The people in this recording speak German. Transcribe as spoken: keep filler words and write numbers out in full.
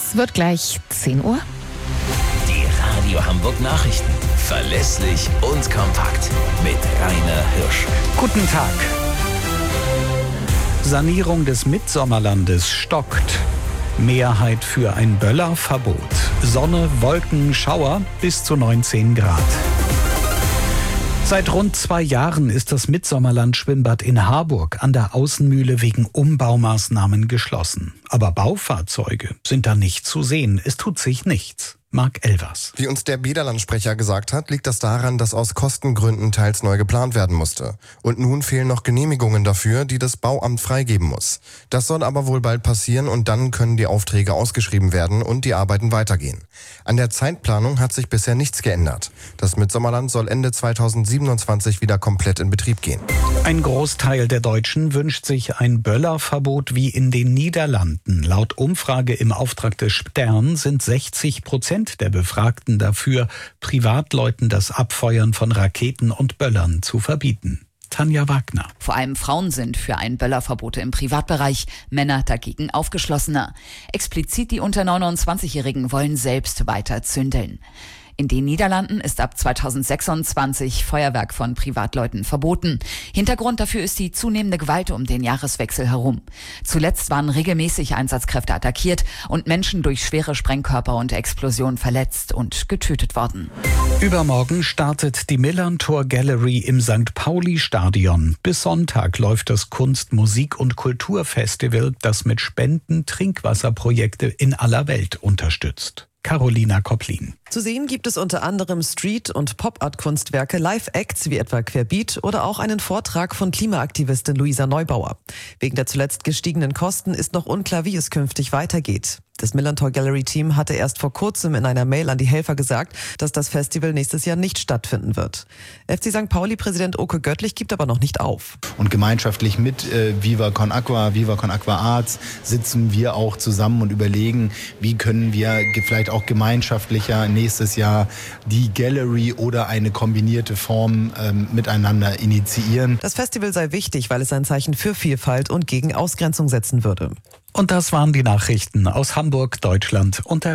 Es wird gleich zehn Uhr. Die Radio Hamburg Nachrichten. Verlässlich und kompakt. Mit Rainer Hirsch. Guten Tag. Sanierung des Mitsommerlandes stockt. Mehrheit für ein Böllerverbot. Sonne, Wolken, Schauer bis zu neunzehn Grad. Seit rund zwei Jahren ist das Mitsommerland-Schwimmbad in Harburg an der Außenmühle wegen Umbaumaßnahmen geschlossen. Aber Baufahrzeuge sind da nicht zu sehen. Es tut sich nichts. Marc Elvers. Wie uns der Bäderland-Sprecher gesagt hat, liegt das daran, dass aus Kostengründen teils neu geplant werden musste. Und nun fehlen noch Genehmigungen dafür, die das Bauamt freigeben muss. Das soll aber wohl bald passieren und dann können die Aufträge ausgeschrieben werden und die Arbeiten weitergehen. An der Zeitplanung hat sich bisher nichts geändert. Das Mitsommerland soll Ende zweitausendsiebenundzwanzig wieder komplett in Betrieb gehen. Ein Großteil der Deutschen wünscht sich ein Böllerverbot wie in den Niederlanden. Laut Umfrage im Auftrag des Stern sind sechzig Prozent der Befragten dafür, Privatleuten das Abfeuern von Raketen und Böllern zu verbieten. Tanja Wagner. Vor allem Frauen sind für ein Böllerverbot im Privatbereich, Männer dagegen aufgeschlossener. Explizit die unter neunundzwanzigjährigen wollen selbst weiter zündeln. In den Niederlanden ist ab zweitausendsechsundzwanzig Feuerwerk von Privatleuten verboten. Hintergrund dafür ist die zunehmende Gewalt um den Jahreswechsel herum. Zuletzt waren regelmäßig Einsatzkräfte attackiert und Menschen durch schwere Sprengkörper und Explosionen verletzt und getötet worden. Übermorgen startet die Millantor Gallery im Sankt Pauli-Stadion. Bis Sonntag läuft das Kunst-, Musik- und Kulturfestival, das mit Spenden Trinkwasserprojekte in aller Welt unterstützt. Carolina Kopplin. Zu sehen gibt es unter anderem Street- und Pop-Art-Kunstwerke, Live-Acts wie etwa Querbeat oder auch einen Vortrag von Klimaaktivistin Luisa Neubauer. Wegen der zuletzt gestiegenen Kosten ist noch unklar, wie es künftig weitergeht. Das Millantor Gallery Team hatte erst vor kurzem in einer Mail an die Helfer gesagt, dass das Festival nächstes Jahr nicht stattfinden wird. F C Sankt Pauli-Präsident Oke Göttlich gibt aber noch nicht auf. Und gemeinschaftlich mit äh, Viva Con Aqua, Viva Con Aqua Arts sitzen wir auch zusammen und überlegen, wie können wir vielleicht auch gemeinschaftlicher nächstes Jahr die Gallery oder eine kombinierte Form ähm, miteinander initiieren. Das Festival sei wichtig, weil es ein Zeichen für Vielfalt und gegen Ausgrenzung setzen würde. Und das waren die Nachrichten aus Hamburg, Deutschland und der